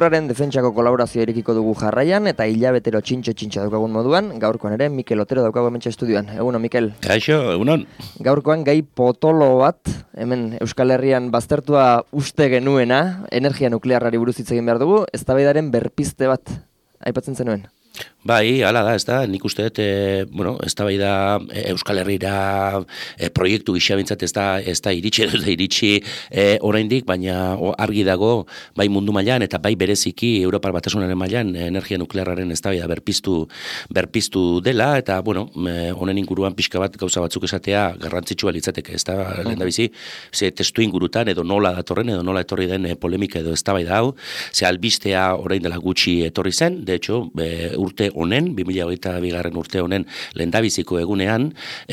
Nuklearraren defentsako kolaborazioa irekiko dugu jarraian eta hilabetero txintxo daukagun moduan, gaurkoan ere Mikel Otero daukagu hementxe estudioan. Egunon, Mikel. Kaixo, egunon. Gaurkoan gai potolo bat, hemen Euskal Herrian baztertua uste genuena, energia nuklearrari buruz hitz egin behar dugu, eztabaidaren berpizte bat aipatzen zenuen. Bai, hala da, ez da, nik uste dut, eztabaida Euskal Herrira proiektu gisa bintzat ez da iritsi oraindik, baina argi dago, bai mundu mailan eta bai bereziki Europar Batasunaren mailan energia nuklearraren eztabaida berpiztu dela, eta, honen inguruan pixka bat gauza batzuk esatea garrantzitsua litzateke, ez da, lehendabizi, ze testu ingurutan edo nola datorren, edo nola etorri den polemika edo eztabaida hau, ze albistea orain dela gutxi etorri zen, de hecho, urte honen, 2022 urte honen lehendabiziko egunean,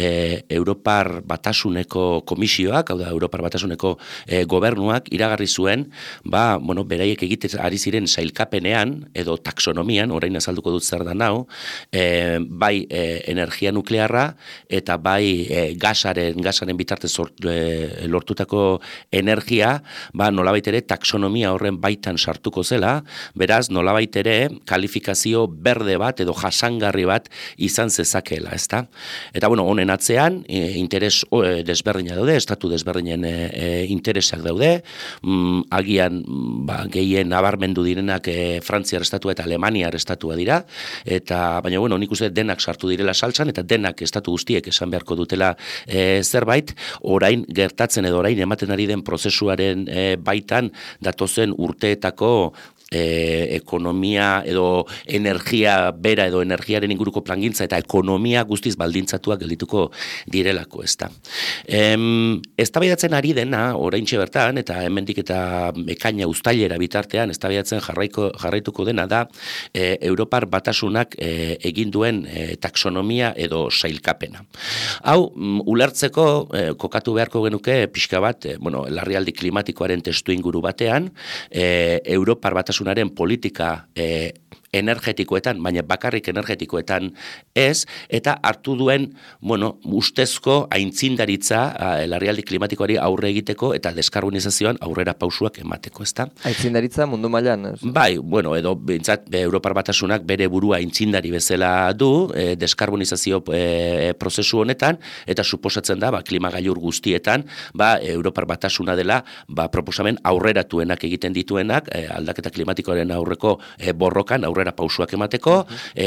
Europar Batasuneko komisioak, hau da, Europar Batasuneko gobernuak iragarri zuen, beraiek egiten ari ziren sailkapenean, edo taxonomian, orain azalduko dut zer da nau, bai energia nuklearra, eta bai gasaren bitartez lortutako energia, nolabait ere taxonomia horren baitan sartuko zela, beraz, nolabait ere kalifikazio berde bat edo jasangarri bat izan zezakeela, ezta? Eta honen atzean interes desberdina daude, estatu desberdinen interesak daude, agian gehien nabarmendu direnak Frantziar estatua eta Alemaniar estatua dira, eta baina nik uste denak sartu direla saltsan eta denak estatu guztiek esan beharko dutela zerbait, orain gertatzen edo orain ematen ari den prozesuaren baitan datozen urteetako ekonomia edo energia bera edo energiaren inguruko plangintza eta ekonomia guztiz baldintzatuak geldituko direlako, ezta. Eztabaidatzen ari dena oraintxe bertan eta hemendik eta ekaina uztailera bitartean eztabaidatzen jarraituko dena da Europar Batasunak egin duen taxonomia edo sailkapena. Hau ulertzeko kokatu beharko genuke pixka bat, larrialdi klimatikoaren testu inguru batean, Europar Batasunaren politika energetikoetan, baina bakarrik energetikoetan ez, eta hartu duen, ustezko aintzindaritza larrialdi klimatikoari aurre egiteko eta deskarbonizazioan aurrera pausuak emateko, ezta? Aintzindaritza mundu mailan? Bai, edo bintzat Europar Batasunak bere burua aintzindari bezala du deskarbonizazio prozesu honetan, eta suposatzen da, klimagailur guztietan, Europar Batasuna dela, proposamen aurreratuenak egiten dituenak, aldaketa klimatikoaren aurreko borrokan aurrera pausuak emateko,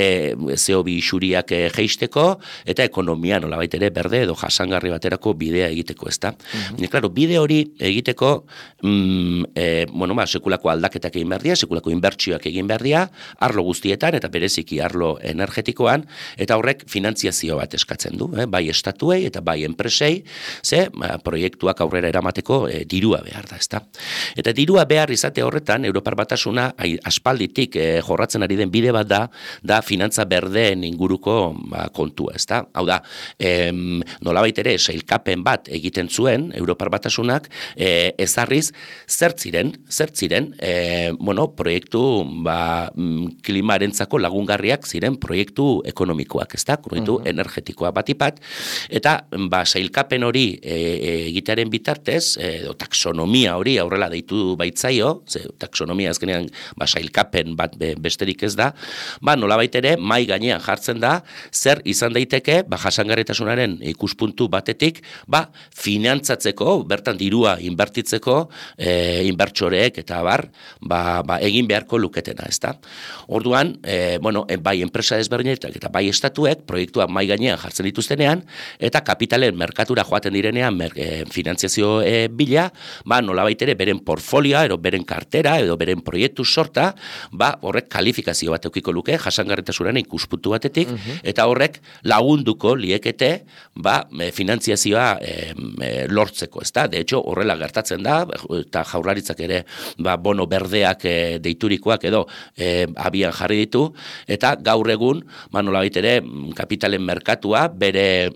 CO2 isuriak jeisteko, eta ekonomia nolabait ere berde edo jasangarri baterako bidea egiteko, ezta? Claro, bide hori egiteko, sekulako aldaketak egin behar dira, sekulako inbertsioak egin behar dira, arlo guztietan, eta bereziki arlo energetikoan, eta horrek finantziazio bat eskatzen du, bai estatuei eta bai enpresei, proiektuak aurrera eramateko dirua behar da, ezta? Eta dirua behar izate horretan, Europar Batasuna aspalditik jorratzen ari den bide bat da finantza berdeen inguruko kontua, ezta? Hau da, nolabait ere sailkapen bat egiten zuen Europar Batasunak ezarriz zer ziren, proiektu klimarentzako lagungarriak ziren proiektu ekonomikoak, ezta? Proiektu energetikoa batipat, eta sailkapen hori egitearen bitartez, edo taxonomia hori aurrela deitu baitzaio, taxonomia azkenean sailkapen bat besterik ez da, nolabait ere mai gainean jartzen da, zer izan daiteke, jasangarritasunaren ikuspuntu batetik, finantzatzeko, bertan dirua inbertitzeko, inbertsoreek eta egin beharko luketena, ez da. Orduan, bai enpresa desberdinetak eta bai estatuek, proiektuak mai gainean jartzen dituztenean, eta kapitalen merkatura joaten direnean finantziazio bila, nolabait ere beren portfolioa, edo beren kartera, edo beren proiektu sorta, horrek kalifikazio bat eukiko luke, jasangarritasunaren ikuspuntu batetik, eta horrek lagunduko liekete finantziazioa lortzeko, ezta? De hecho, horrela gertatzen da, eta jaurlaritzak ere bono berdeak deiturikoak edo abian jarri ditu, eta gaur egun, nolabait ere, kapitalen merkatua, bere,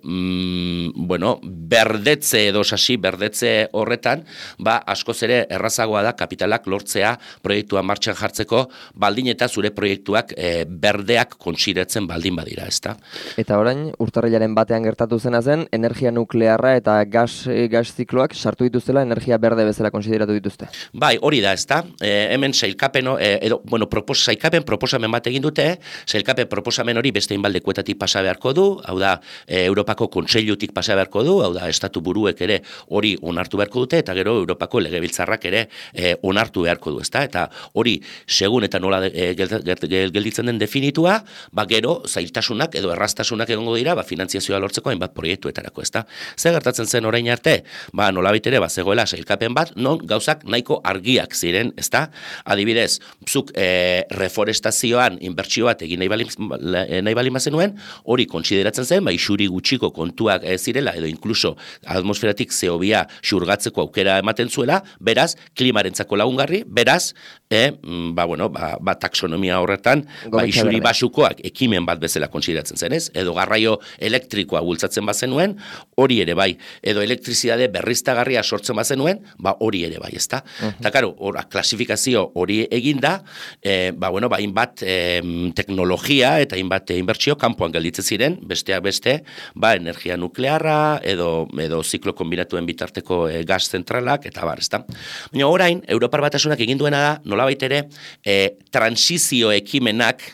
berdetze edo sasi berdetze horretan, askoz ere errazagoa da kapitalak lortzea proiektua martxan jartzeko, baldin eta zure proiektuak berdeak konsideratzen baldin badira, ezta? Eta orain, urtarrilaren batean gertatu zena zen, energia nuklearra eta gas zikloak sartu dituztela energia berde bezala konsideratu dituzte. Bai, hori da, ezta? Hemen sailkapen proposamen bat egin dute, sailkapen proposamen hori beste inbaldekuetatik pasa beharko du, hau da, Europako Kontseilutik pasa beharko du, hau da, estatu buruek ere hori onartu beharko dute, eta gero Europako legebiltzarrak ere onartu beharko du, ezta? Eta hori, segun eta nola gelditzen den definitua, gero zailtasunak edo erraztasunak egongo dira, finantziazioa lortzeko hainbat proiektuetarako, ezta? Zer gertatzen zen orain arte? Nolabait ere zegoela sailkapen bat, non gauzak nahiko argiak ziren, ezta? Adibidez, zuk reforestazioan inbertsio bat egin nahi bali mazenuen, hori kontsideratzen zen, isuri gutxiko kontuak zirela, edo inkluso atmosferatik CO2 xurgatzeko aukera ematen zuela, beraz, klimarentzako lagungarri, beraz, taxonomia horretan, isuri basukoak ekimen bat bezala kontsideratzen zen, ez? Edo garraio elektrikoa bultzatzen bazenuen, hori ere bai, edo elektrizidade berriztagarria sortzen bazenuen, hori ere bai, ezta? Eta karo, klasifikazio hori eginda, hainbat teknologia eta hainbat inbertsio kanpoan gelditzen ziren, besteak beste, energia nuklearra, edo ziklo kombinatuen bitarteko gas zentralak, eta ezta? Baina orain, Europar Batasunak egin duena da, nolabait ere, transizio ekimenak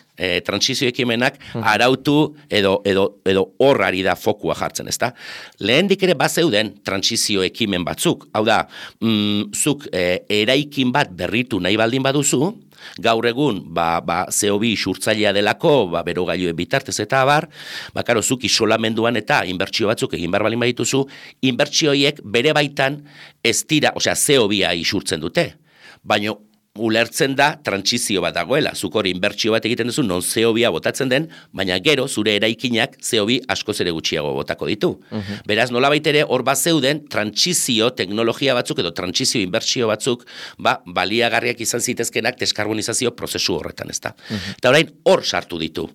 arautu edo horrari da fokua jartzen, ezta? Lehendik ere bazeuden transizio ekimen batzuk, hau da, zuk eraikin bat berritu nahi baldin baduzu, gaur egun, CO2 xurtzailea delako, berogailuen bitartez eta karo, zuk isolamenduan eta inbertsio batzuk egin behar balin badituzu, inbertsioiek bere baitan ez dira, CO2 isurtzen dute, baina ulertzen da trantsizio bat dagoela, zuk hori inbertsio bat egiten duzu, non CO2 botatzen den, baina gero zure eraikinak CO2 askoz ere gutxiago botako ditu. Beraz, nolabait ere hor zeuden trantsizio teknologia batzuk edo trantsizio inbertsio batzuk, baliagarriak izan zitezkenak deskarbonizazio prozesu horretan, ezta. Eta orain hor sartu ditu,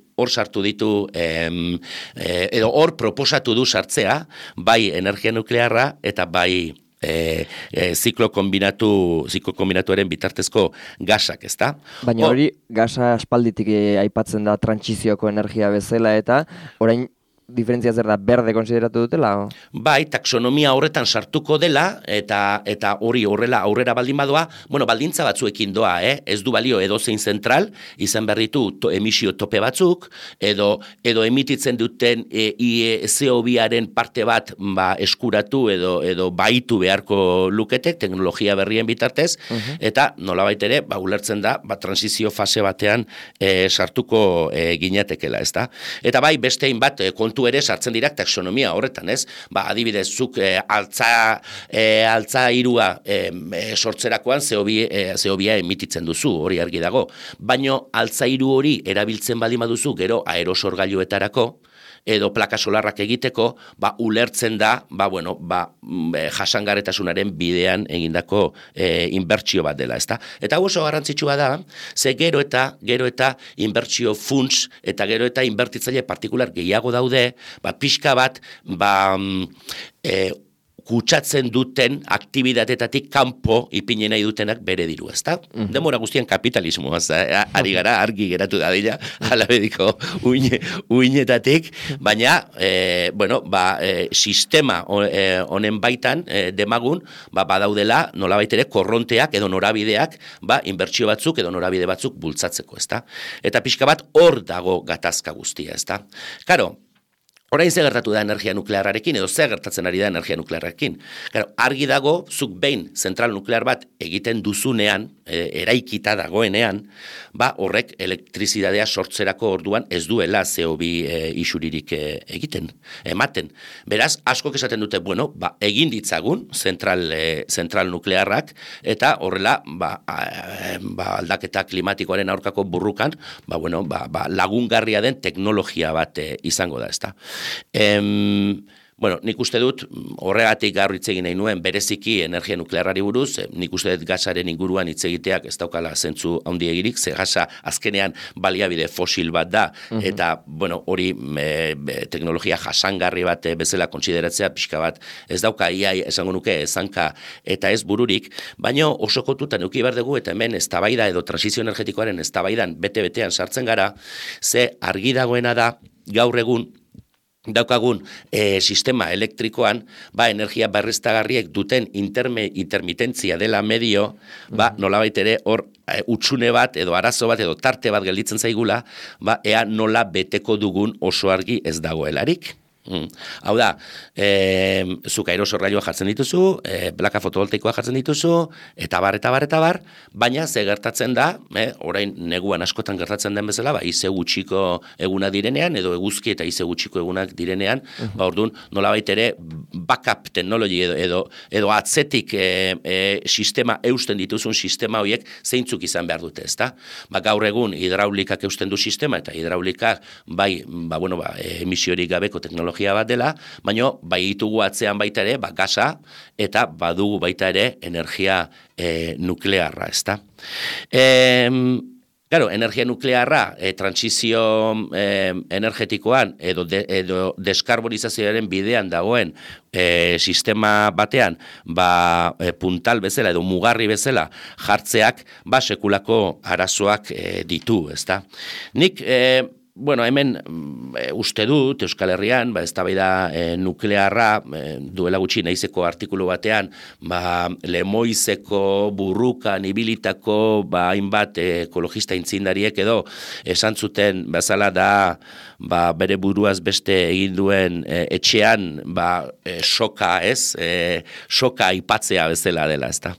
edo hor proposatu du sartzea, bai energia nuklearra eta bai ziklo kombinatuaren bitartezko gasak, ezta? Baina hori gasa aspalditik aipatzen da trantsizioko energia bezala eta orain diferentzia zer da, berde konsideratu dutela? Bai, taxonomia horretan sartuko dela, eta hori horrela aurrera baldin badoa, baldintza batzuekin doa, ez du balio edozein zentral, izan behar ditu emisio tope batzuk, edo emititzen duten CO2-aren parte bat eskuratu edo baitu beharko lukete, teknologia berrien bitartez, eta nolabait ere, ulertzen da, transizio fase batean sartuko ginatekela, ezta? Eta bai, bestein bat kontu ere sartzen dira taxonomia horretan, ez? Adibidez, zuk altza irua sortzerakoan CO2 emititzen duzu, hori argi dago. Baina altza iru hori erabiltzen baldin baduzu gero aerosorgailuetarako, edo plaka solarrak egiteko, ulertzen da, jasangarritasunaren bidean egindako inbertsio bat dela, ezta? Eta oso garrantzitsua da, ze gero eta inbertsio funts eta gero eta inbertitzaile partikular gehiago daude, pixka bat, kutsatzen duten aktibitatetatik kanpo ipini nahi dutenak bere diru, ezta? Demora guztian kapitalismoa, ari gara, argi geratu da dira, alabediko uinetatik, baina, sistema honen baitan demagun, badaudela nolabait ere korronteak edo norabideak, inbertsio batzuk edo norabide batzuk bultzatzeko, ezta? Eta pixka bat hor dago gatazka guztia, ezta? Karo, orain zer gertatu da energia nuklearrarekin, edo zer gertatzen ari da energia nuklearrarekin. Argi dago, zuk behin zentral nuklear bat egiten duzunean, eraikita dagoenean, horrek elektrizidadea sortzerako orduan ez duela CO2 isuririk ematen. Beraz, askok esaten dute, egin ditzagun zentral nuklearrak, eta horrela, aldaketa klimatikoaren aurkako burrukan, lagungarria den teknologia bat izango da, ezta. Bueno, nik uste dut, horregatik gaur hitz egin nahi nuen, bereziki energia nuklearrari buruz, nik uste dut gasaren inguruan hitz egiteak ez daukala zentzu handiegirik, ze gasa azkenean baliabide fosil bat da, eta, bueno, hori teknologia jasangarri bat bezala kontsideratzea pixka bat, ez dauka iai esango nuke ezanka eta ez bururik, baino oso kontutan eduki behar dugu, eta hemen eztabaida edo transizio energetikoaren eztabaidan bete-betean sartzen gara, ze argi dagoena da gaur egun daukagun sistema elektrikoan, energia berriztagarriek duten intermitentzia dela medio, nolabait ere hor utxune bat edo arazo bat edo tarte bat gelditzen zaigula, ea nola beteko dugun oso argi ez dagoelarik. Hau da, zuk aerosorgailua jartzen dituzu, plaka fotovoltaikoa jartzen dituzu, eta bar, baina ze gertatzen da, orain neguan askotan gertatzen den bezala, ize gutxiko eguna direnean, edo eguzki eta ize gutxiko egunak direnean, orduan nolabait ere backup technology edo atzetik sistema eusten dituzun sistema horiek zeintzuk izan behar dute, ezta? Gaur egun hidraulikak eusten du sistema, eta hidraulikak emisiorik gabeko teknologia bat dela, baina ditugu atzean baita ere, gasa, eta badugu baita ere energia nuklearra, ezta? Claro, energia nuklearra, transizio energetikoan edo deskarbonizazioaren bidean dagoen sistema batean, puntal bezala edo mugarri bezala jartzeak, sekulako arazoak ditu, ezta? Nik hemen uste dut Euskal Herrian, eztabaida nuklearra duela gutxi naizeko artikulu batean, Lemoizeko burrukan ibilitako hainbat ekologista intzindariek edo esan zuten bezala da bere buruaz beste egin duen etxean soka, soka aipatzea bezala dela, ezta.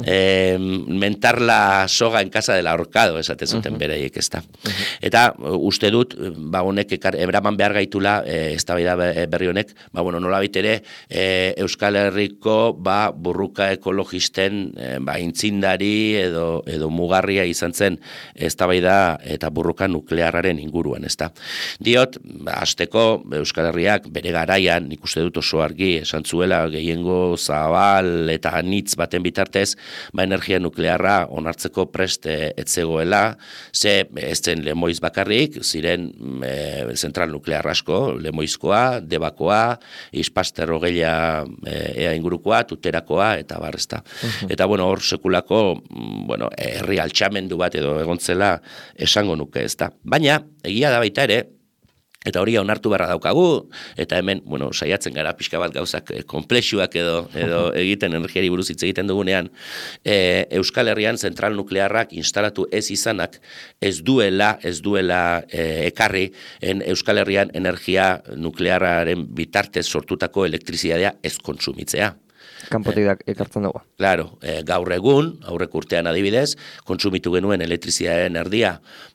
Mentar la soga en casa del ahorcado, esate zuten bereiek, ezta. Eta uste dut, honek eraman behar gaitula, eztabaida berri honek, nolabait ere, Euskal Herriko burruka ekologisten intzindari edo mugarria izan zen eztabaida eta burruka nuklearraren inguruan, ezta. Diot, hasteko Euskal Herriak bere garaian, nik uste dut oso argi esan zuela, gehiengo zabal eta anitz baten bitartez, energia nuklearra onartzeko prest etzegoela, ze ez zen Lemoiz bakarrik, ziren zentral nuklear asko, Lemoizkoa, Debakoa, Ispaster Ogeia ea ingurukoa, Tuterakoa, eta barrezta. Eta hor sekulako herri altxamendu bat edo egontzela esango nuke, ezta. Baina, egia da baita ere, eta hori onartu beharra daukagu, eta hemen, saiatzen gara pixka bat gauzak konplexuak edo egiten energiari buruz hitz egiten dugunean, Euskal Herrian zentral nuklearrak instalatu ez izanak ez duela ekarri Euskal Herrian energia nuklearraren bitartez sortutako elektrizitatea ez kontsumitzea. Kanpotik ekartzen dago. Claro, gaur egun, aurreko urtean adibidez, kontsumitu genuen elektrizitatearen erdia,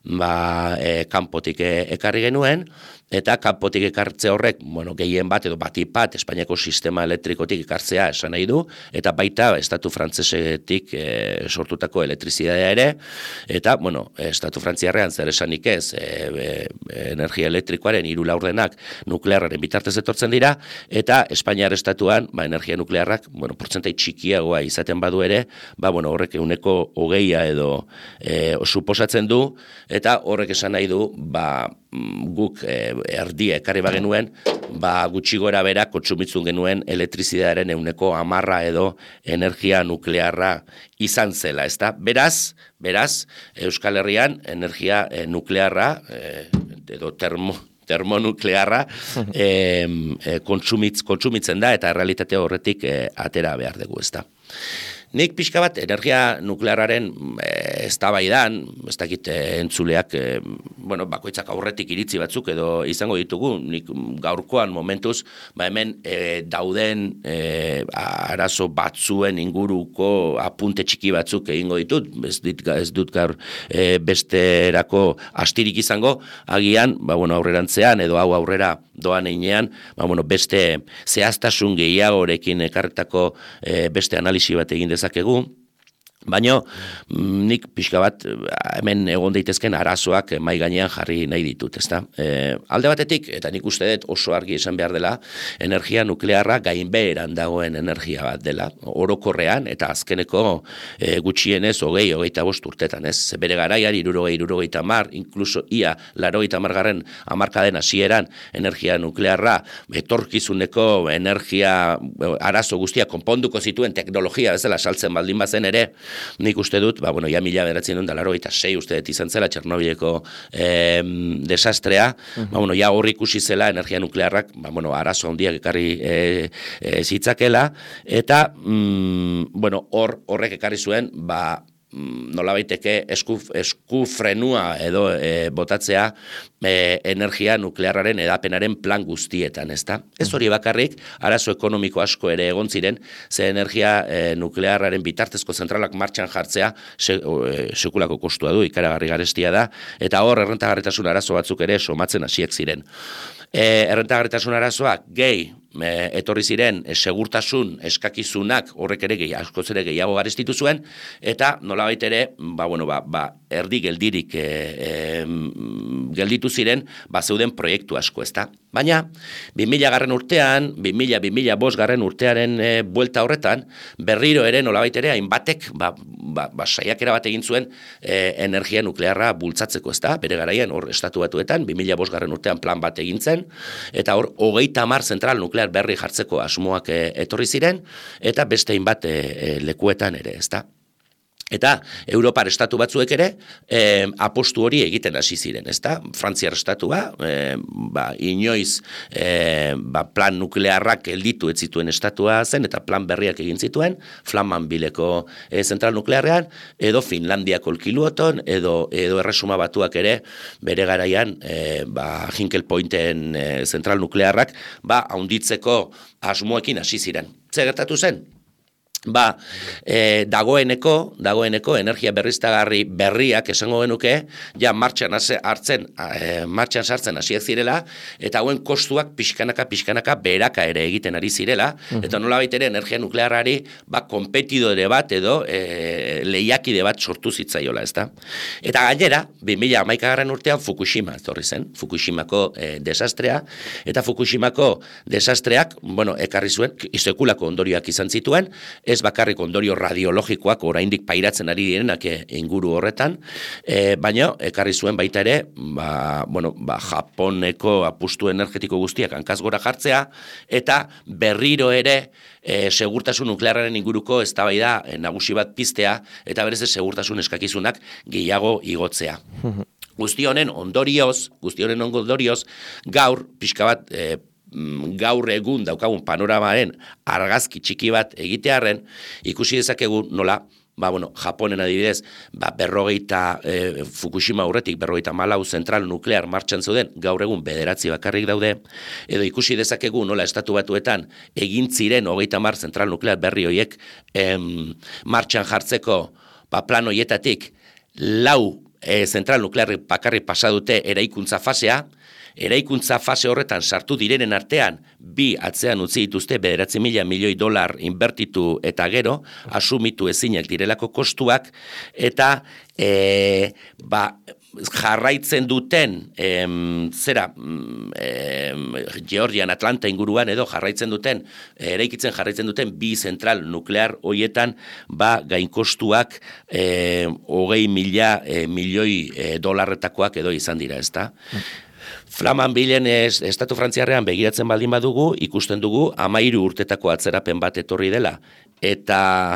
kanpotik ekarri genuen, eta kanpotik ekartze horrek, gehien bat edo batipat Espainiako sistema elektrikotik ekartzea esan nahi du, eta baita estatu frantzesetik sortutako elektrizitatea ere, eta, estatu frantziarrean zer esanik ez, energia elektrikoaren 3 laurdenak nuklearraren bitartez etortzen dira, eta Espainiar estatuan, energia nuklearrak, portzentai txikiagoa izaten badu ere, horrek 20% edo suposatzen du, eta horrek esan nahi du, guk erdia ekarri bagenuen, gutxi gora bera kontsumitzen genuen elektrizitatearen 10% edo energia nuklearra izan zela, ezta? Beraz, Euskal Herrian energia nuklearra edo termonuklearra kontsumitzen da, eta errealitate horretik atera behar dugu, ezta? Nik pixka bat energia nuklearraren eztabaidan, ez dakit entzuleak, bakoitzak aurretik iritzi batzuk edo izango ditugu, nik gaurkoan momentuz, hemen dauden arazo batzuen inguruko apunte txiki batzuk egingo ditut, ez dut gaur besterako astirik izango, agian, aurrerantzean edo hau aurrera doan einean, beste zehaztasun gehiagorekin ekarretako beste analisi bat egin dezakegu, Baina nik pixka bat hemen egon daitezken arazoak mai gainean jarri nahi ditut, ezta? Alde batetik, eta nik uste dut oso argi esan behar dela, energia nuklearra gainbeheran dagoen energia bat dela, orokorrean eta azkeneko gutxienez 20-25 urtetan, ez? Bere garaian 60-70, inkluso ia 80garren hamarkaden hasieran energia nuklearra etorkizuneko energia arazo guztia konponduko zituen teknologia bezala saltzen baldin bazen ere, nik uste dut, ja 1986 uste dut izan zela Txernobileko desastrea, ja horri ikusi zela energia nuklearrak, arazo handiak ekarri zitzakela, eta horrek ekarri zuen, nolabaiteke esku frenua edo botatzea energia nuklearraren edapenaren plan guztietan, ezta? Ez hori bakarrik, arazo ekonomiko asko ere egon ziren, ze energia nuklearraren bitartezko zentralak martxan jartzea sekulako kostua du, ikaragarri garestia da, eta hor errentagarritasun arazo batzuk ere somatzen hasiak ziren. Errentagarritasun arazoak gehi etorri ziren segurtasun eskakizunak horrek ere askoz ere gehiago garestitu zuen, eta nolabait ere erdi geldirik gelditu ziren zeuden proiektu asko, ezta? Baina 2000 urtean, 2005 urtearen buelta horretan, berriro ere nolabait ere hainbatek saiakera bat egin zuen energia nuklearra bultzatzeko, ezta? Bere garaian hor estatu batuetan 2005 urtean plan bat egin zen, eta hor 30 zentral nuklear berri jartzeko asmoak etorri ziren, eta beste hainbat lekuetan ere, ezta? Eta Europar estatu batzuek ere apostu hori egiten hasi ziren, ezta? Frantziar estatua, inoiz plan nuklearrak gelditu ez zituen estatua zen, eta plan berriak egin zituen, Flamanbileko zentral nuklearrean, edo Finlandiako Olkiluoton, edo Erresuma Batuak ere bere garaian Hinkley Pointen zentral nuklearrak haunditzeko asmoekin hasi ziren. Zer gertatu zen? Dagoeneko energia berriztagarri berriak esango genuke, ja martxan sartzen hasiak zirela, eta hauen kostuak pixkanaka beraka ere egiten ari zirela, eta nolabait ere energia nuklearrari konpetidore bat edo lehiakide bat sortu zitzaiola, ezta? Eta gainera, 2011 urtean Fukushima etorri zen, Fukushimako desastrea, eta Fukushimako desastreak, ekarri zuen, sekulako ondorioak izan zituen, ez bakarrik ondorio radiologikoak oraindik pairatzen ari direnak inguru horretan, baina ekarri zuen baita ere, Japoneko apustu energetiko guztiak hankaz gora jartzea, eta berriro ere segurtasun nuklearraren inguruko eztabaida nagusi bat piztea, eta berez segurtasun eskakizunak gehiago igotzea. Guzti honen ondorioz, gaur, pixka bat, gaur egun daukagun panoramaren argazki txiki bat egitearren, ikusi dezakegu nola, Japonen adibidez, Fukushima aurretik 54 zentral nuklear martxan zeuden, gaur egun 9 bakarrik daude, edo ikusi dezakegu nola estatu batuetan egin ziren 30 zentral nuklear berri horiek martxan jartzeko plan horietatik 4 zentral nuklear bakarrik pasa dute eraikuntza fasea, eraikuntza fase horretan sartu direnen artean, 2 atzean utzi dituzte $9.000 milioi inbertitu eta gero, asumitu ezinak direlako kostuak, eta jarraitzen duten, Georgian, Atlanta inguruan edo eraikitzen jarraitzen duten 2 zentral nuklear horietan, gainkostuak $20.000 milioi edo izan dira, ezta? Flamanbilen estatu frantziarrean begiratzen baldin badugu, ikusten dugu 13 urtetako atzerapen bat etorri dela. Eta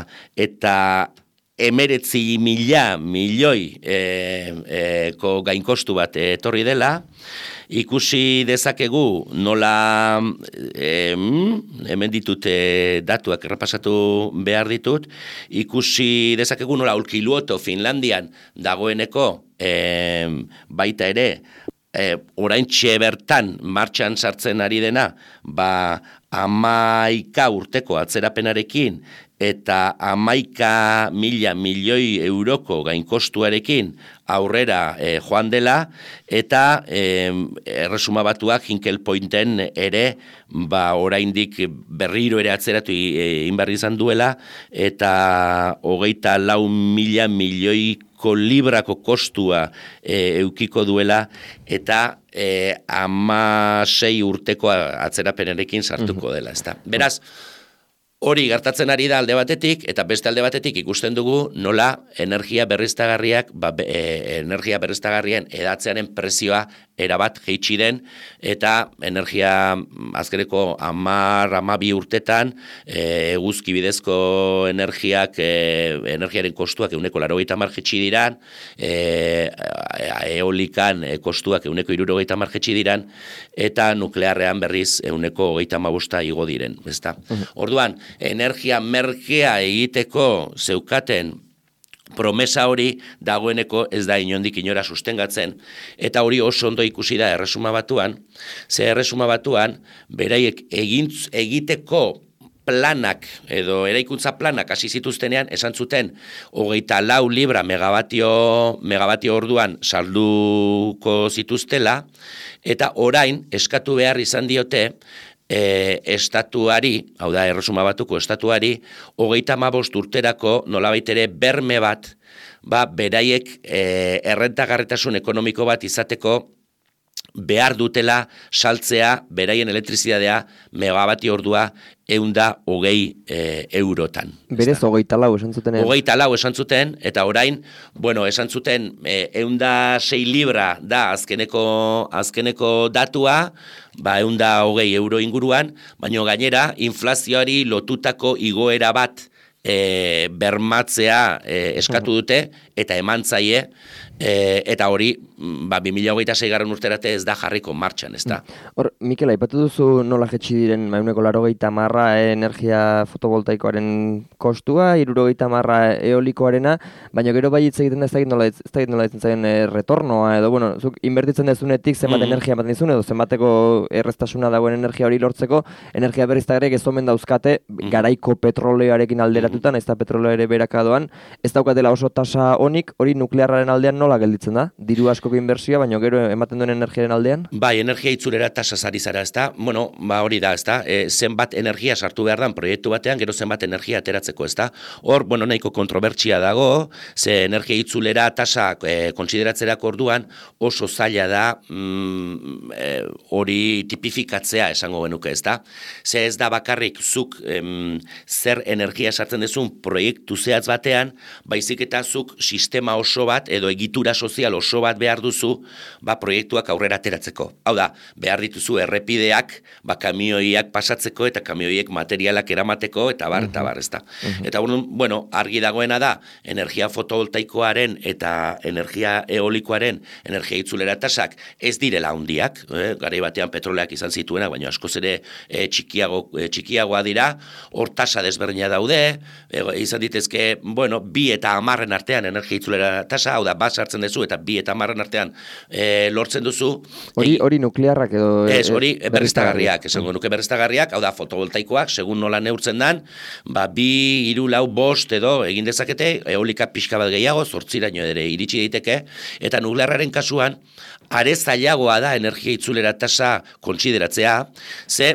19.000 milioi gainkostu bat etorri dela, ikusi dezakegu nola, hemen ditut datuak errepasatu behar ditut, ikusi dezakegu nola Olkiluoto Finlandian dagoeneko baita ere, oraintxe bertan martxan sartzen ari dena, 11 urteko atzerapenarekin eta 11.000 milioi euroko gainkostuarekin aurrera joan dela, eta Erresuma Batuak Hinkley Pointen ere oraindik berriro ere atzeratu inbarri izan duela, eta 24.000 milioiko librako kostua eukiko duela, eta 16 urteko atzerapenarekin sartuko dela, ezta. Beraz, hori gertatzen ari da alde batetik, eta beste alde batetik ikusten dugu nola energia berriztagarriak, energia berriztagarrien edatzearen prezioa erabat jaitsi den, eta energia azkeneko 10-12 urtetan eguzki bidezko energiaren kostuak 80% jaitsi diran, eolikan kostuak 70% jaitsi diran, eta nuklearrean berriz 25% igo diren, ezta? Orduan, energia merkea egiteko zeukaten promesa hori dagoeneko ez da inondik inora sustengatzen, eta hori oso ondo ikusi da Erresuma Batuan, ze Erresuma Batuan beraiek egiteko planak edo eraikuntza planak hasi zituztenean esan zuten 24 libra megabatio orduan salduko zituztela, eta orain eskatu behar izan diote estatuari, hau da Erresuma Batuko estatuari, 35 urterako nolabait ere berme bat, beraiek errentagarritasun ekonomiko bat izateko behar dutela saltzea beraien elektrizidadea megabatio ordua 120 eurotan. Berez 24 esan zuten. 24 esan zuten, eta orain, esan zuten 106 libra da azkeneko datua, 120 euro inguruan, baina gainera inflazioari lotutako igoera bat bermatzea eskatu dute, eta emantzaie, eta hori 2026 garren urterate ez da jarriko martxan, ez da. Hor, Mikel, aipatu duzu nola jetxi diren 180 energia fotovoltaikoaren kostua, 70 eolikoarena, baina gero bai hitz egiten da ez dakit nola ditzen zaien retornoa, edo, zuk inbertitzen dezunetik zenbat energia ematen dizun, edo zenbateko erreztasuna dagoen energia hori lortzeko, energia berriztagarriek ez omen dauzkate garaiko petroleoarekin alderatutan, ez da petroleo ere berakadoan, ez daukatela oso tasa honik, hori nuklearraren aldean nola gelditzen da? Diru askoko inbertsioa, baina gero ematen duen energiaren aldean? Bai, energia itzulera tasa sari zara, ez da? Hori da, ez da? Zenbat energia sartu behar dan proiektu batean, gero zenbat energia ateratzeko, ez da? Hor, nahiko kontrobertsia dago, ze energia itzulera tasa kontsideratzerako orduan oso zaila da hori tipifikatzea esango genuke, ez da? Ze ez da bakarrik zuk zer energia sartzen dezun proiektu zehatz batean, baizik eta zuk sistema oso bat edo egitura sozial oso bat behar duzu, proiektuak aurrera ateratzeko. Hau da, behar dituzu errepideak, kamioiak pasatzeko eta kamioiek materialak eramateko, eta bar, ez da. Eta, argi dagoena da, energia fotovoltaikoaren eta energia eolikoaren energia itzulera tasak ez direla handiak, garai batean petroleak izan zituena, baina askoz ere txikiagoa dira, hor tasa desberdina daude, izan ditezke, 2 eta 10 artean energia itzulera tasa, hau da, bat sartzen duzu eta 2 eta 10 artean lortzen duzu. Hori nuklearrak edo... Ez, hori berriztagarriak, esango nuke berriztagarriak, hau da, fotovoltaikoak, segun nola neurtzen dan, 2, 3, 4, 5 edo egin dezakete, eolika pixka bat gehiago, 8raino ere iritsi daiteke, eta nuklearraren kasuan, are zailagoa da energia itzulera tasa kontsideratzea, ze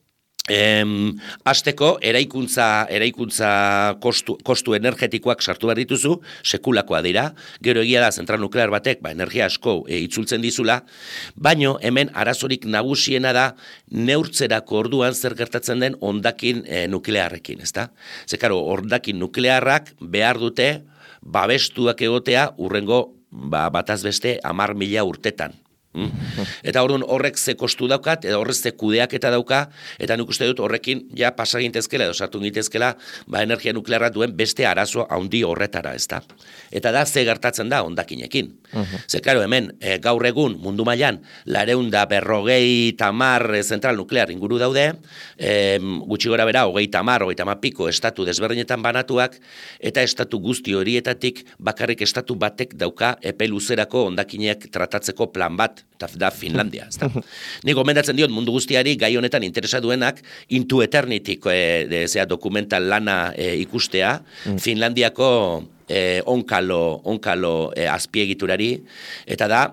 hasteko eraikuntza kostu energetikoak sartu behar dituzu, sekulakoa dira, gero egia da zentral nuklear batek, energia asko itzultzen dizula, baino hemen arazorik nagusiena da neurtzerako orduan zer gertatzen den hondakin nuklearrekin, ezta? Ze karo, hondakin nuklearrak behar dute babestuak egotea urrengo bataz beste 10.000 urtetan. Eta horrek ze kostu daukat, edo horrek ze kudeaketa dauka, eta nik uste dut horrekin ja pasagintezkela edo sartu gintezkela energia nuklearra duen beste arazo handi horretara, ezta. Eta da ze gertatzen da hondakinekin. Ze, klaro, hemen gaur egun mundu mailan 250 zentral nuklear inguru daude, gutxi gora bera 30 piko estatu desberdinetan banatuak, eta estatu guzti horietatik bakarrik estatu batek dauka epe luzerako hondakineak tratatzeko plan bat. bat, eta da Finlandia. Ezta? Nik gomendatzen diot mundu guztiari gai honetan interesa duenak Into Eternity dokumental lana ikustea, Finlandiako onkalo azpiegiturari, eta da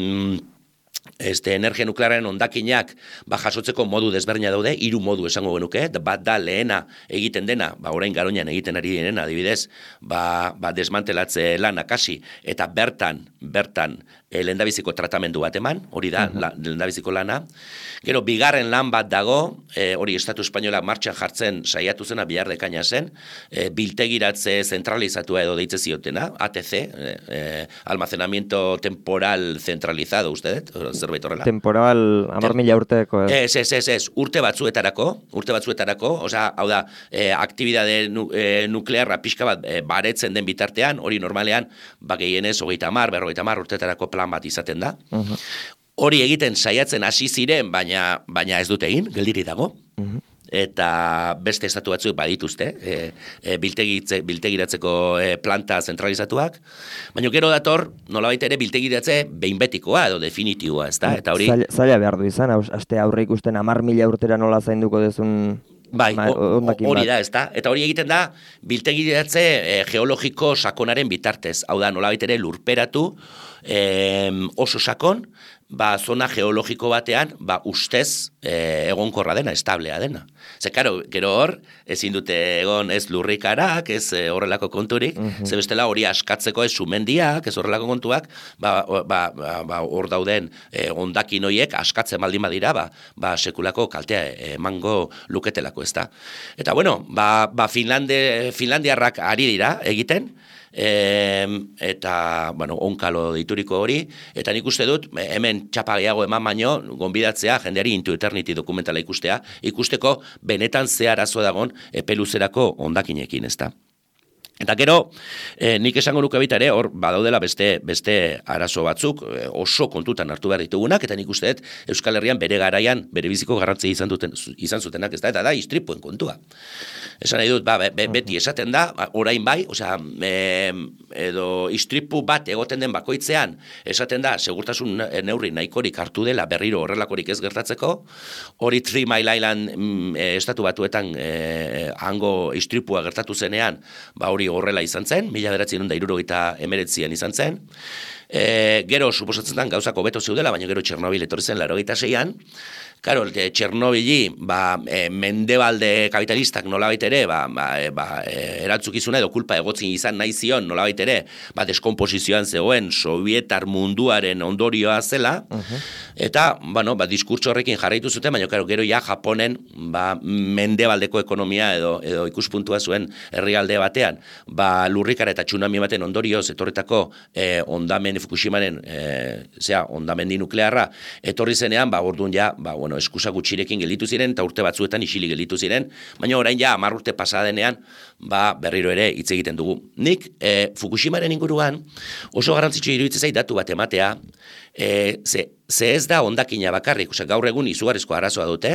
energia nuklearren hondakinak jasotzeko modu desberdina daude, 3 modu esango genuke, bat da lehena egiten dena, orain Garoñan egiten ari direna, adibidez, desmantelatze lana kasi, eta bertan lehendabiziko tratamendu bat eman, hori da lehendabiziko lana. Gero, bigarren lan bat dago, hori Estatu Espainola martxan jartzen saiatu zena, Bilardekaina zen, biltegiratze zentralizatua edo deitze ziotena, ATC, almacenamiento temporal centralizado, uste dut, zerbait horrela. Temporal, 10.000 urteko. Ez, urte batzuetarako, osea, hau da, aktibidade nuklearra pixka bat baretzen den bitartean, hori normalean, gehienez, 30, urtetarako plan bat izaten da. Hori egiten saiatzen hasi ziren, baina ez dute egin, geldiri dago. Eta beste estatu batzuk badituzte, biltegiratzeko planta zentralizatuak, baina gero dator, nolabait ere biltegiratze behin betikoa edo definitiboa, ezta? Eta hori zaila behar du izan, aste aurre ikusten 10.000 urtera nola zainduko dezun. Bai, hori da, ezta? Eta hori egiten da biltegiratze geologiko sakonaren bitartez, hau da, nolabait ere lurperatu oso sakon, zona geologiko batean, ustez egonkorra dena, establea dena. Ze, karo, gero hor, ezin dute egon ez lurrikarak, ez horrelako konturik, ze bestela hori askatzeko ez sumendiak, ez horrelako kontuak, hor dauden hondakin horiek askatzen baldin badira, sekulako kaltea emango luketelako, ezta. Eta, bueno, Finlandiarrak ari dira egiten, eta, bueno, onkalo deituriko hori, eta nik uste dut, hemen txapa gehiago eman baino, gonbidatzea, jendeari Into Eternity dokumentala ikusteko, benetan ze arazo dagon epeluzerako hondakinekin, ezta. Eta gero, nik esango nuke baita ere, hor badaudela beste arazo batzuk, oso kontutan hartu behar ditugunak, eta nik uste dut Euskal Herrian bere garaian, bere biziko garrantzi izan zutenak, ez da, eta da istripuen kontua. Esan nahi dut, beti esaten da, orain bai, osea, edo istripu bat egoten den bakoitzean, esaten da, segurtasun neurri nahikorik hartu dela berriro horrelakorik ez gertatzeko, hori 3 Mile Island estatu batuetan hango istripua gertatu zenean, hori horrela izan zen, 1979an izan zen. Gero, suposatzen den gauzako beto zeudela, baina gero Txernobil etorri zen 86an. Karo, Txernobili, mendebalde kapitalistak nolabait ere, erantzukizuna edo kulpa egotzin izan nahi zion nolabait ere, deskomposizioan zegoen sovietar munduaren ondorioa zela, eta, diskurtso horrekin jarraitu zuten, baina gero ja Japonen, mendebaldeko ekonomia edo ikuspuntua zuen herrialde batean, lurrikara eta tsunami baten ondorioz etorretako ondamen Fukushimaren, ondamendi nuklearra, etorri zenean, orduan ja, eskusa gutxirekin gelditu ziren, eta urte batzuetan isili gelditu ziren, baina orain ja 10 urte pasadenean, berriro ere hitz egiten dugu. Nik, Fukushimaren inguruan, oso garrantzitsu iruditzen zait datu bat ematea, ze ez da hondakina bakarrik, gaur egun izugarrizko arazoa dute,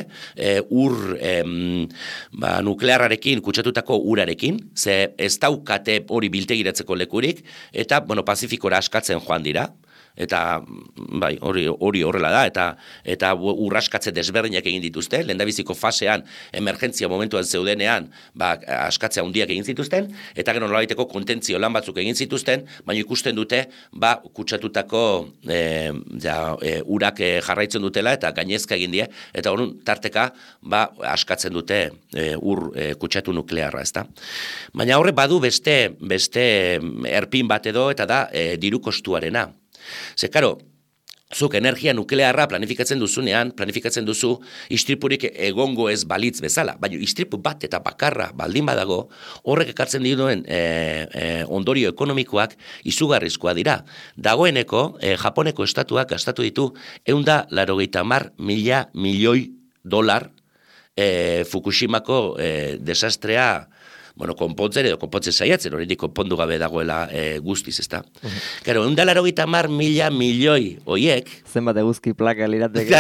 nuklearrarekin, kutsatutako urarekin, ze ez daukate hori biltegiratzeko lekurik, eta, Pazifikora askatzen joan dira, eta hori horrela da, eta urraskatze desberdinak egin dituzte, lehendabiziko fasean, emergentzia momentuan zeudenean, askatzea handiak egin zituzten, eta gero nolabaiteko kontentzio lan batzuk egin zituzten, baina ikusten dute, kutsatutako urak jarraitzen dutela, eta gainezka egin die, eta horren tarteka, askatzen dute kutsatu nuklearra, ezta. Baina horre badu beste erpin bat edo, eta da diru kostuarena. Ze, karo, zuk energia nuklearra planifikatzen duzu istripurik egongo ez balitz bezala, baina istripu bat eta bakarra baldin badago, horrek ekartzen dituen ondorio ekonomikoak izugarrizkoa dira. Dagoeneko, Japoneko estatuak gastatu ditu 190.000 milioi dolar Fukushimako desastrea konpontzen edo konpontzen saiatzen, horretik konpondu gabe dagoela guztiz, ezta. Karo, 190.000 milioi oiek... Zenbat eguzki plaka lirateke.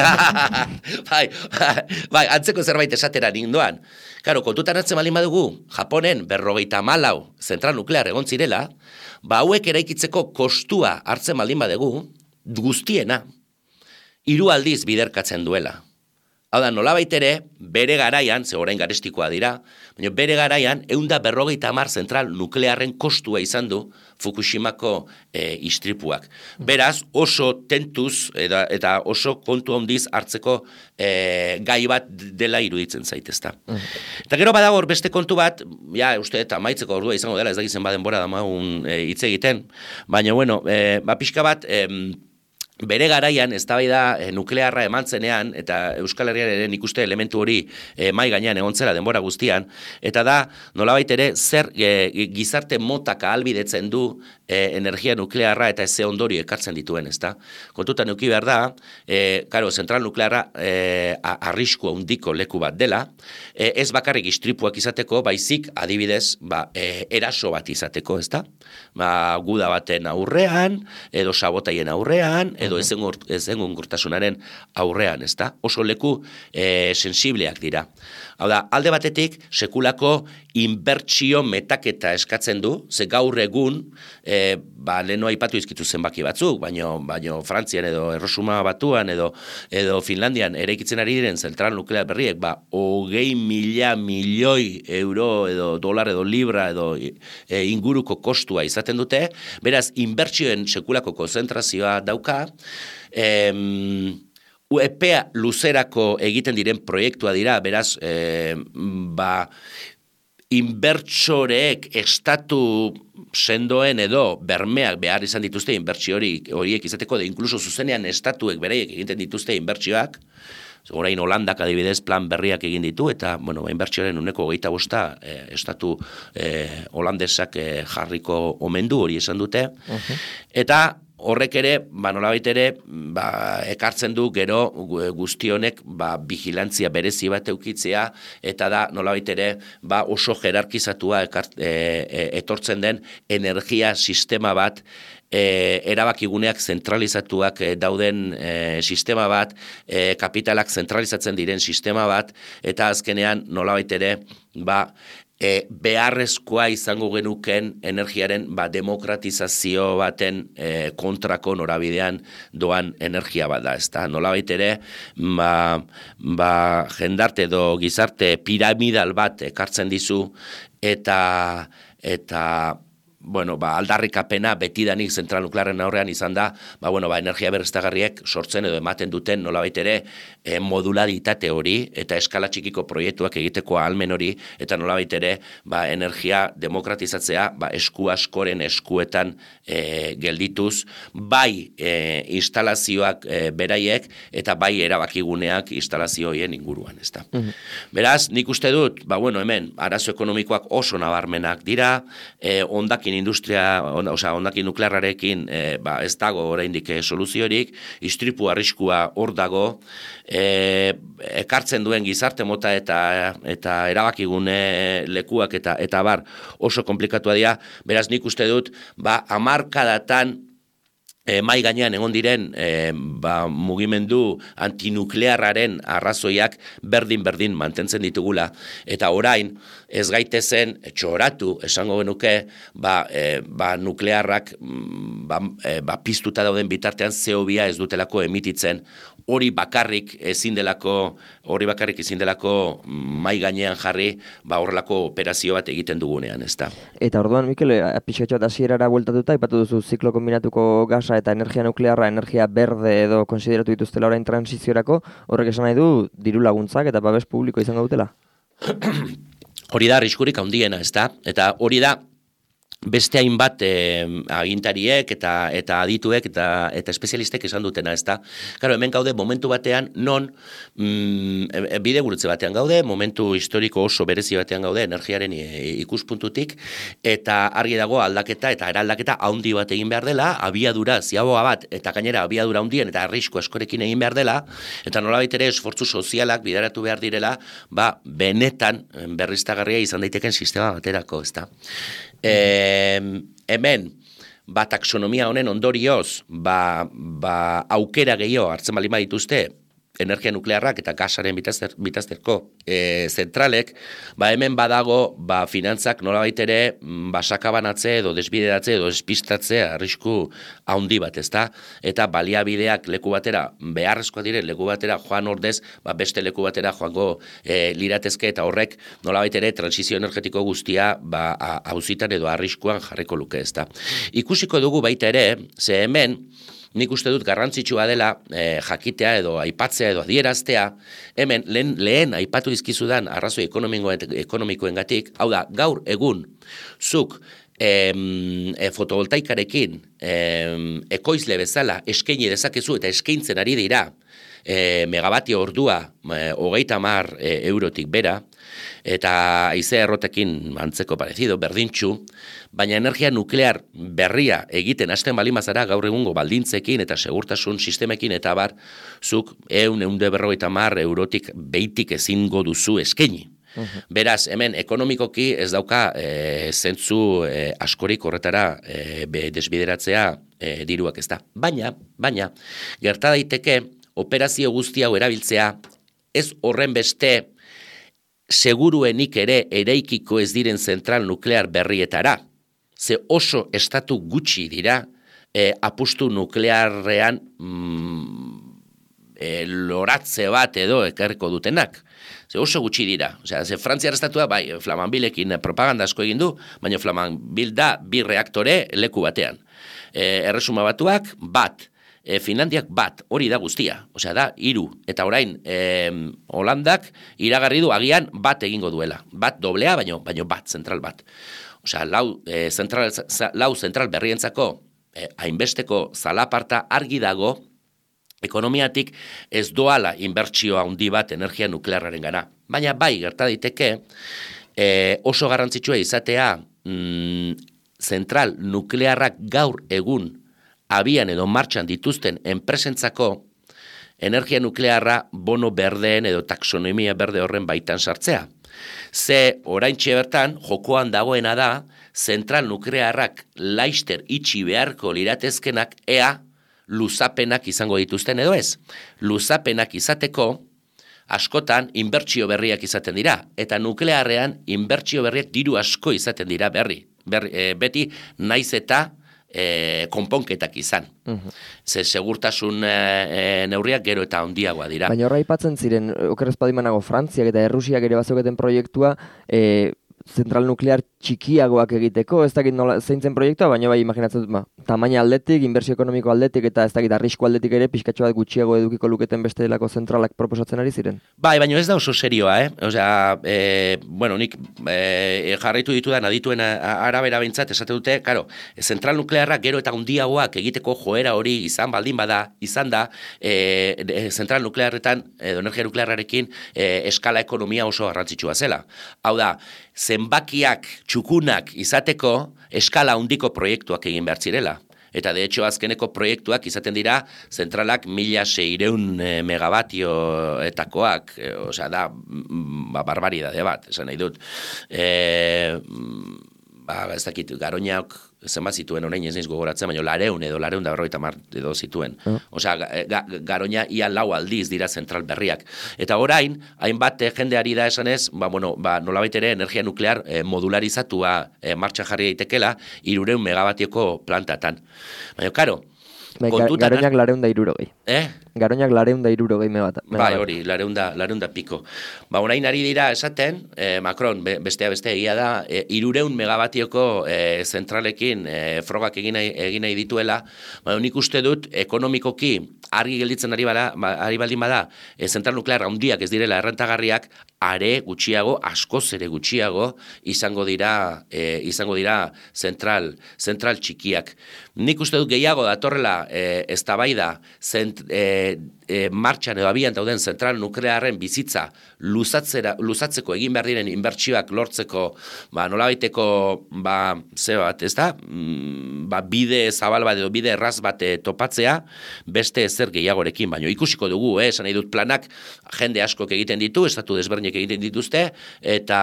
Antzeko zerbait esatera nindoan. Karo, kontutan hartzen balin badugu, Japonen 54 zentral nuklear egon zirela, hauek eraikitzeko kostua hartzen baldin badugu, guztiena, hiru aldiz biderkatzen duela. Hau da, nolabait ere, bere garaian, ze orain garestikoa dira, baina bere garaian, 150 zentral nuklearren kostua izan du Fukushimako istripuak. Beraz, oso tentuz eta oso kontu handiz hartzeko gai bat dela iruditzen zaitezta. Eta gero badago beste kontu bat, ja, uste eta maitzeko ordua izango dela, ez dakizen badenbora damagun hitz egiten, baina, bueno, pixka bat, bere garaian eztabaida nuklearra eman zenean eta Euskal Herriaren ikuste elementu hori mai gainean egon zela denbora guztian, eta da nolabait ere zer gizarte motak ahalbidetzen du energia nuklearra eta eze ondori ekartzen dituen, ezta? Kontutan eduki behar da, karo, zentral nuklearra arrisku handiko leku bat dela, ez bakarrik istripuak izateko, baizik adibidez, eraso bat izateko, ezta? Guda baten aurrean, edo sabotaien aurrean, edo ezegonkortasunaren aurrean, ezta? Oso leku sensibleak dira. Hau da, alde batetik, sekulako inbertsio metaketa eskatzen du, ze gaur egun, leheno aipatu izkitu zenbaki batzuk, baino Frantzian edo Erresuma Batuan edo Finlandian eraikitzen ari diren zentral nuklear berriek, 20.000 milioi euro edo dolar edo libra edo inguruko kostua izaten dute, beraz, inbertsioen sekulako konzentrazioa dauka, epea luzerako egiten diren proiektua dira, beraz, inbertsoreek estatu sendoen edo bermeak behar izan dituzte inbertsio horiek izateko, inkluso zuzenean estatuek bereiek egiten dituzte inbertsioak, orain Holandak adibidez plan berriak egin ditu, eta inbertsioaren 25% estatu holandesak jarriko omendu hori esan dute, eta horrek ere, nolabait ere, ekartzen du gero guztionek vigilantzia berezi bat eukitzea, eta da nolabait ere oso jerarkizatua etortzen den energia sistema bat, erabakiguneak zentralizatuak dauden sistema bat, kapitalak zentralizatzen diren sistema bat, eta azkenean nolabait ere, beharrezkoa izango genuken energiaren demokratizazio baten kontrako norabidean doan energia bat da, ezta? Nolabait ere, jendarte edo gizarte piramidal bat ekartzen dizu eta aldarrikapena betidanik zentral nuklearren aurrean izan da, energia berriztagarriek sortzen edo ematen duten nolabait ere modularitate hori eta eskala txikiko proiektuak egiteko ahalmen hori eta nolabait ere energia demokratizatzea esku askoren eskuetan geldituz, bai instalazioak beraiek eta bai erabakiguneak instalazio horien inguruan, ezta. Beraz, nik uste dut, hemen arazo ekonomikoak oso nabarmenak dira, hondakin hondakin nuklearrarekin ez dago oraindik soluziorik, istripu arriskua hor dago, ekartzen duen gizarte mota eta erabakigune lekuak eta bar oso komplikatua dira, beraz nik uste dut, hamarkadatan mai gainean egon diren mugimendu antinuklearraren arrazoiak berdin mantentzen ditugula, eta orain ez gaitezen txoratu esango genuke nuklearrak piztuta dauden bitartean CO2 ez dutelako emititzen, hori bakarrik ezin delako mai gainean jarri horrelako operazio bat egiten dugunean, ezta. Eta orduan, Mikel, pixkatxo eta hasierara bueltatuta, aipatu duzu ziklo kombinatuko gasa eta energia nuklearra, energia berde edo konsideratu dituztela orain transiziorako, horrek esan nahi du diru laguntzak eta babes publiko izango dutela? Hori da arriskurik handiena, ezta? Eta hori da beste hainbat agintariek eta adituek eta espezialistek esan dutena, ezta? Claro, hemen gaude momentu batean non bidegurutze batean gaude, momentu historiko oso berezi batean gaude energiaren ikuspuntutik, eta argi dago aldaketa eta eraldaketa handi bat egin behar dela, abiadura ziaboa bat eta gainera abiadura handien eta arrisku askorekin egin behar dela, eta nolabait ere esfortzu sozialak bideratu behar direla, benetan berriztagarria izan daiteken sistema baterako, ezta? Hemen, taxonomia honen ondorioz, aukera gehiago hartzen baldin badituzte, energia nuklearrak eta gasaren bitazterko zentralek, hemen badago finantzak nolabait ere sakabanatze edo desbideratze edo despistatze arrisku handi bat, ezta? Eta baliabideak leku batera, beharrezkoa diren leku batera joan ordez, beste leku batera joango liratezke eta horrek nolabait ere transizio energetiko guztia auzitan edo arriskuan jarriko luke, ezta? Ikusiko dugu baita ere, ze hemen nik uste dut garrantzitsua dela jakitea edo aipatzea edo adieraztea, hemen lehen aipatu dizkizudan arrazoi ekonomikoengatik, hau da, gaur egun, zuk fotovoltaikarekin ekoizle bezala eskaini dezakezu eta eskaintzen ari dira megabatio ordua 30 eurotik bera, eta haize errotekin antzeko parecido, berdintxu, baina energia nuklear berria egiten hasten baldin bazara gaur egungo baldintzekin eta segurtasun sistemekin eta zuk 150 eurotik behitik ezingo duzu eskaini. Beraz, hemen ekonomikoki ez dauka zentzu askorik horretara desbideratzea diruak ez da. Baina, gerta daiteke operazio guzti hau erabiltzea ez horren beste seguruenik ere eraikiko ez diren zentral nuklear berrietara. Ze oso estatu gutxi dira apustu nuklearrean loratze bat edo ekarriko dutenak. Ze oso gutxi dira. Ze Frantziar estatua, Flamanbilekin propaganda asko egin du, baina Flamanbil da 2 reaktore leku batean. Erresuma Batuak bat, Finlandiak bat, hori da guztia. Da 3. Eta orain, Holandak iragarri du agian bat egingo duela. Bat doblea, baino bat, zentral bat. Lau zentral berrientzako hainbesteko zalaparta argi dago ekonomiatik ez doala inbertsio handi bat energia nuklearraren gana. Baina bai, gerta daiteke oso garrantzitsua izatea zentral nuklearrak gaur egun abian edo martxan dituzten enpresentzako energia nuklearra bono berdeen edo taxonomia berde horren baitan sartzea. Ze oraintxe bertan jokoan dagoena da zentral nuklearrak laister itxi beharko liratezkenak ea luzapenak izango dituzten edo ez. Luzapenak izateko askotan inbertsio berriak izaten dira eta nuklearrean inbertsio berriak diru asko izaten dira beti naiz eta konponketak izan. Ze segurtasun neurriak gero eta handiagoa dira. Baina horra aipatzen ziren, okerrez padimanago Frantziak eta Errusiak ere bazoketen proiektua, zentral nuklear txikiagoak egiteko, ez dakit nola zeintzen proiektua, baina bai imaginatzen dut, tamaina aldetik, inbertsio ekonomiko aldetik eta ez dakit arrisku aldetik ere pixkatxo bat gutxiago edukiko luketen beste delako zentralak proposatzen ari ziren. Baina ez da oso serioa, nik jarraitu ditudan adituen arabera behintzat esate dute, zentral nuklearrak gero eta handiagoak egiteko joera hori izan da, zentral nuklearretan, energia nuklearrarekin eskala ekonomia oso garrantzitsua zela. Hau da, zenbakiak txukunak izateko eskala handiko proiektuak egin behar zirela. Eta de hecho azkeneko proiektuak izaten dira zentralak 1600 megabatioetakoak, da barbaridade bat, esan nahi dut. Ez dakit, Garoñak zenbat zituen orain ez naiz gogoratzen, baina 200 edo zituen. Garoña ia 4 aldiz dira zentral berriak. Eta orain, hainbat jendeari da esanez, nolabait ere energia nuklear modularizatua martxa jarri daitekela 300 megabatioko plantatan. Baina, karo, Garoñak 460. Garoñak 460 megabata. Bai, hori, 400 piko. Orain ari dira esaten, Macron, beste egia da, 300 megabatioko zentralekin frogak egin nahi dituela, nik uste dut ekonomikoki argi gelditzen ari baldin bada, zentral nuklear handiak ez direla errentagarriak, are gutxiago, askoz ere gutxiago, izango dira zentral txikiak. Nik uste dut gehiago datorrela eztabaida martxan edo abian dauden zentral nuklearren bizitza luzatzeko egin behar diren inbertsioak lortzeko nolabaiteko bide zabal bat edo bide erraz bat topatzea beste ezer gehiagorekin, baina ikusiko dugu, esan nahi dut planak jende askok egiten ditu, estatu desberdinek egiten dituzte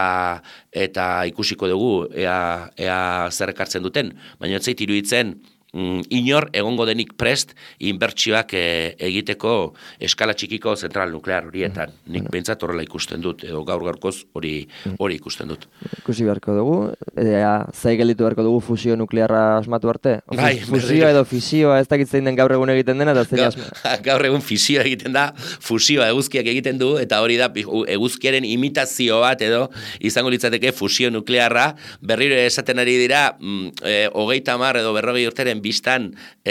eta ikusiko dugu ea zer ekartzen duten, baina ez zait iruditzen inor egongo denik prest inbertsioak egiteko eskala txikiko zentral nuklear horietan. Nik behintzat horrela ikusten dut, edo gaur-gaurkoz hori ikusten dut. Ikusi beharko dugu, zai gelditu beharko dugu fusio nuklearra asmatu arte? Fusioa edo fisioa ez dakit zein den gaur egun egiten dena, eta zein gaur egun fisioa egiten da, fusioa eguzkiak egiten du, eta hori da eguzkiaren imitazio bat edo izango litzateke fusio nuklearra, berriro esaten ari dira, 30 edo 40 urteren biztan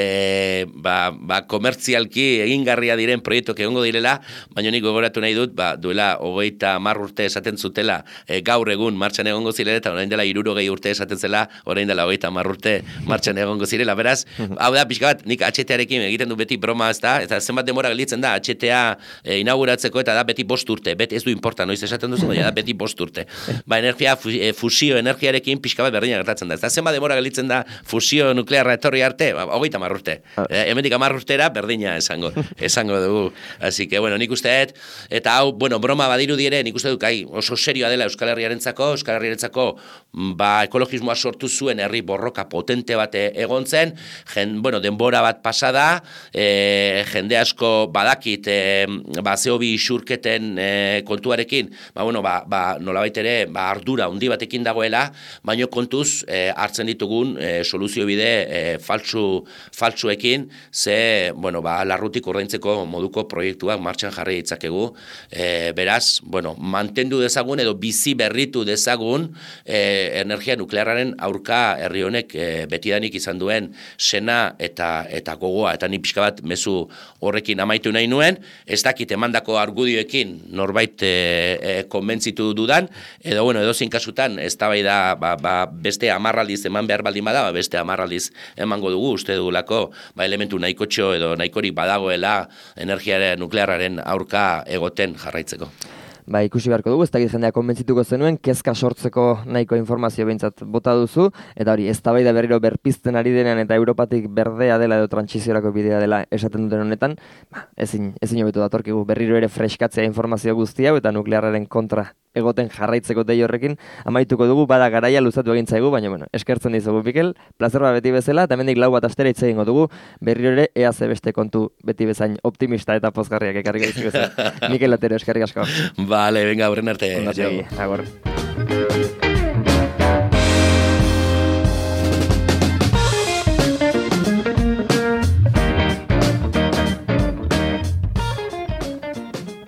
komertzialki egingarria diren proiektuak egongo direla, baina nik gogoratu nahi dut, duela 30 urte esaten zutela, gaur egun martxan egongo zirela, eta orain dela 60 urte esaten zela, orain dela 30 urte martxan egongo zirela. Beraz, hau da, pixka bat, nik HTA-rekin egiten du beti broma, ez da, eta zenbat demora gelditzen da, HTA inauguratzeko, eta da beti 5 urte, beti ez du importa, noiz esaten duzu, da beti 5 urte. Energia, fusio energiarekin pixka bat berdina gertatzen da. Ez da, zenbat demora gelditzen da fusio nuklearra etorri arte, 30 urte. Hemendik 10 urtera berdina esango dugu. Así que, bueno, nik uste dut, eta hau, bueno, broma badiru dire, nik uste dut, oso serioa dela Euskal Herriarentzako, ekologismoa sortu zuen herri borroka potente bat egon zen, denbora bat pasada, jende asko badakit, CO2 isurketen kontuarekin, nolabait ere, ardura handi batekin dagoela, baino kontuz hartzen ditugun soluzio bide faltsuekin, ze, larrutik ordaintzeko moduko proiektuak martxan jarri ditzakegu, beraz, mantendu dezagun edo bizi berritu dezagun energia nuklearraren aurka herri honek betidanik izan duen sena eta gogoa, eta ni pixka bat mezu horrekin amaitu nahi nuen, ez dakit emandako argudioekin norbait konbentzitu dudan, edo zein kasutan ez da bai da beste 10 aldiz eman behar baldin bada, beste 10 aldiz emango dugu, uste dugulako elementu nahikotxo edo nahikorik badagoela energia nuklearraren aurka egoten jarraitzeko. Ikusi beharko dugu, ez dakit jendea konbentzituko zenuen, kezka sortzeko nahiko informazio behintzat bota duzu, eta hori, eztabaida berriro berpizten ari denean eta Europatik berdea dela edo trantsiziorako bidea dela esaten duten honetan, ezin hobetu datorkigu berriro ere freskatzea informazio guzti hau eta nuklearraren kontra egoten jarraitzeko dei horrekin amaituko dugu, bada garaia luzatu egin zaigu, baina eskertzen dizugu Mikel, plazer bat beti bezala, eta hemendik 4 astera hitz egingo dugu, berriro ere ea ze beste kontu beti bezain optimista eta pozgarriak ekarriko dizugu. Mikel Otero, eskerrik asko. Vale, venga, horren arte. Agor.